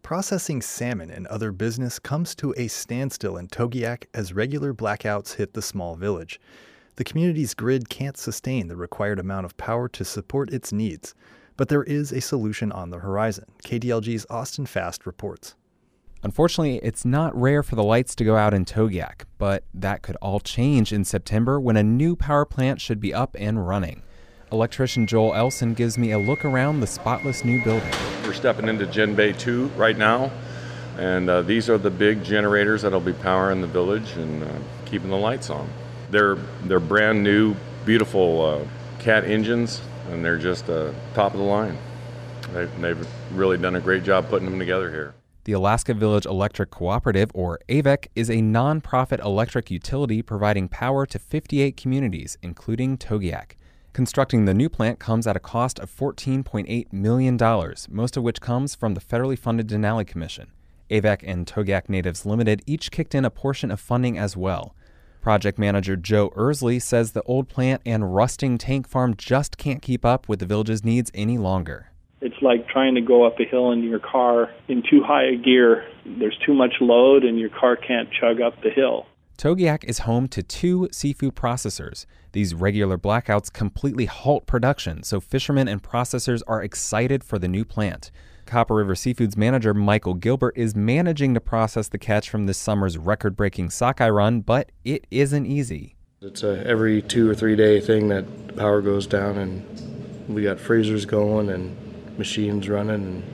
Processing salmon and other business comes to a standstill in Togiak as regular blackouts hit the small village. The community's grid can't sustain the required amount of power to support its needs. But there is a solution on the horizon. KDLG's Austin Fast reports. Unfortunately, it's not rare for the lights to go out in Togiak, but that could all change in September when a new power plant should be up and running. Electrician Joel Elson gives me a look around the spotless new building. We're stepping into Gen Bay 2 right now, and these are the big generators that'll be powering the village and keeping the lights on. They're brand new, beautiful Cat engines, and they're just top of the line. They've really done a great job putting them together here. The Alaska Village Electric Cooperative, or AVEC, is a nonprofit electric utility providing power to 58 communities, including Togiak. Constructing the new plant comes at a cost of $14.8 million, most of which comes from the federally funded Denali Commission. AVEC and Togiak Natives Limited each kicked in a portion of funding as well. Project manager Joe Ersley says the old plant and rusting tank farm just can't keep up with the village's needs any longer. It's like trying to go up a hill in your car in too high a gear. There's too much load and your car can't chug up the hill. Togiak is home to 2 seafood processors. These regular blackouts completely halt production, so fishermen and processors are excited for the new plant. Copper River Seafood's manager Michael Gilbert is managing to process the catch from this summer's record-breaking sockeye run, but it isn't easy. It's a every 2 or 3 day thing that power goes down, and we got freezers going and machines running,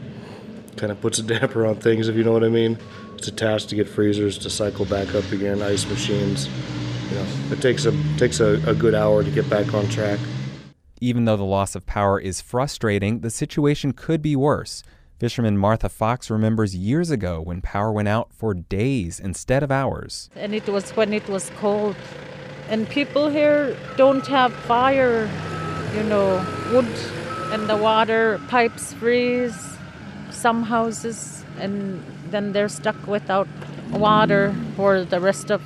and kind of puts a damper on things, if you know what I mean. It's a task to get freezers to cycle back up again, ice machines. You know, it takes a good hour to get back on track. Even though the loss of power is frustrating, the situation could be worse. Fisherman Martha Fox remembers years ago when power went out for days instead of hours. And it was when it was cold. And people here don't have fire, wood, and the water pipes freeze, some houses, and then they're stuck without water for the rest of,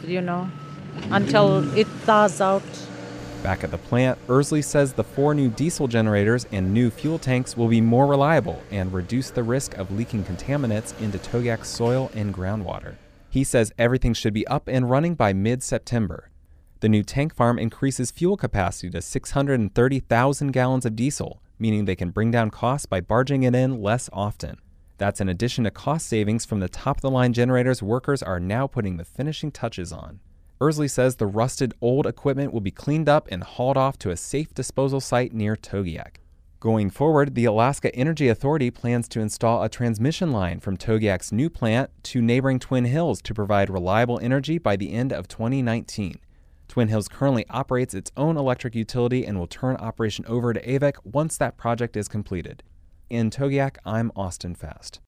until it thaws out. Back at the plant, Ersley says the 4 new diesel generators and new fuel tanks will be more reliable and reduce the risk of leaking contaminants into Togiak's soil and groundwater. He says everything should be up and running by mid-September. The new tank farm increases fuel capacity to 630,000 gallons of diesel, meaning they can bring down costs by barging it in less often. That's in addition to cost savings from the top-of-the-line generators workers are now putting the finishing touches on. Ersley says the rusted old equipment will be cleaned up and hauled off to a safe disposal site near Togiak. Going forward, the Alaska Energy Authority plans to install a transmission line from Togiak's new plant to neighboring Twin Hills to provide reliable energy by the end of 2019. Twin Hills currently operates its own electric utility and will turn operation over to AVEC once that project is completed. In Togiak, I'm Austin Fast.